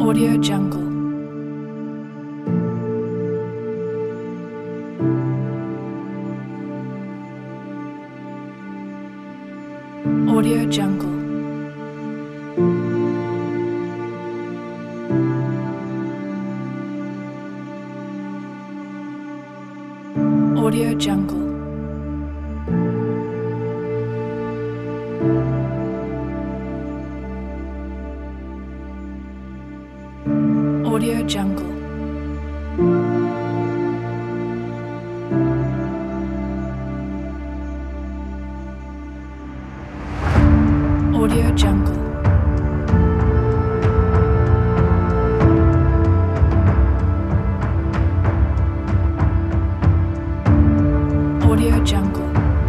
Audio Jungle. Audio Jungle. Audio Jungle. Audio Jungle. Audio Jungle. Audio Jungle.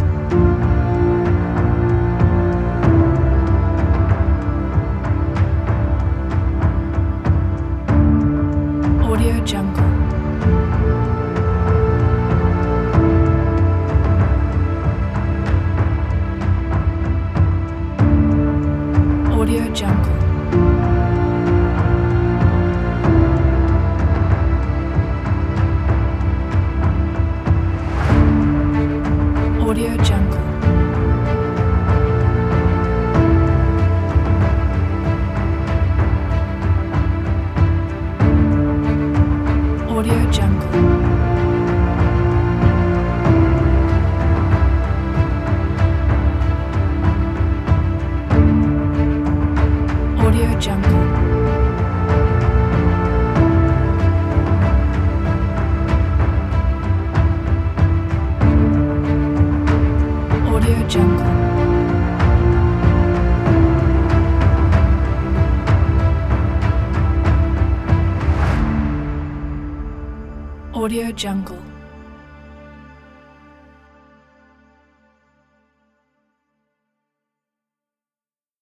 Audio Jungle. Audio Jungle. Audio Jungle. Audio Jungle. Audio Jungle. Audio Jungle. Audio Jungle.